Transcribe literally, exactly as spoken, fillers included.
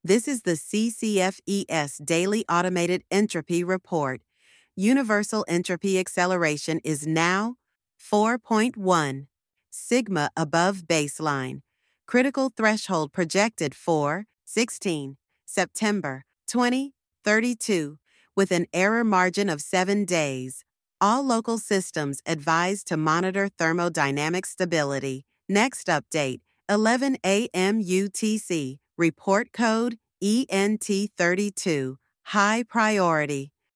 This is the C C F E S Daily Automated Entropy Report. Universal entropy acceleration is now four point one, sigma above baseline. Critical threshold projected for sixteen September twenty thirty-two, with an error margin of seven days. All local systems advised to monitor thermodynamic stability. Next update, eleven a m U T C. Report code E N T thirty-two. High priority.